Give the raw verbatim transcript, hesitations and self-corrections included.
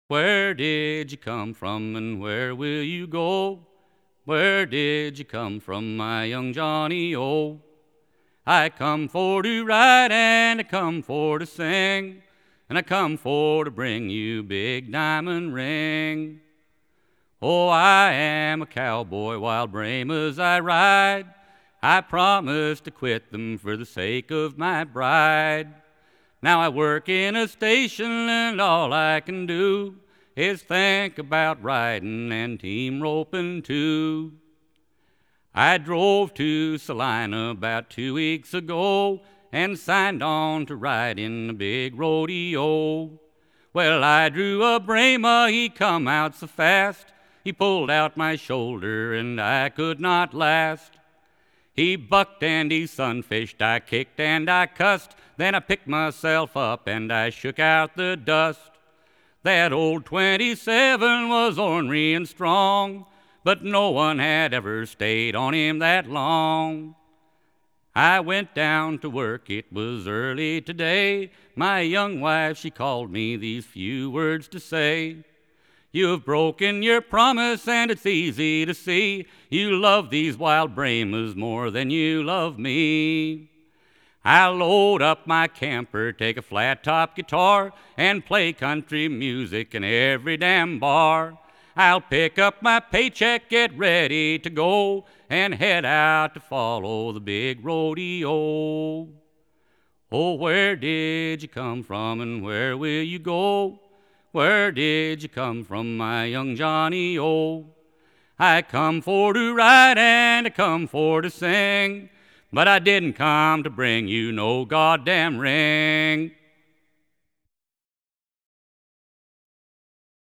Where did you come from and where will you go? Where did you come from, my young Johnny-O? I come for to ride and I come for to sing, and I come for to bring you big diamond ring. Oh, I am a cowboy, wild Brahmas I ride. I promise to quit them for the sake of my bride. Now I work in a station and all I can do is think about riding and team roping too. I drove to Salina about two weeks ago and signed on to ride in the big rodeo. Well, I drew a Brahma, he come out so fast, he pulled out my shoulder and I could not last. He bucked and he sunfished, I kicked and I cussed, then I picked myself up and I shook out the dust. That old twenty-seven was ornery and strong, but no one had ever stayed on him that long. I went down to work, it was early today. My young wife, she called me these few words to say. You've broken your promise and it's easy to see. You love these wild Brahmas more than you love me. I'll load up my camper, take a flat-top guitar, and play country music in every damn bar. I'll pick up my paycheck, get ready to go, and head out to follow the big rodeo. Oh, where did you come from and where will you go? Where did you come from, my young Johnny-O? I come for to ride and I come for to sing, but I didn't come to bring you no goddamn ring.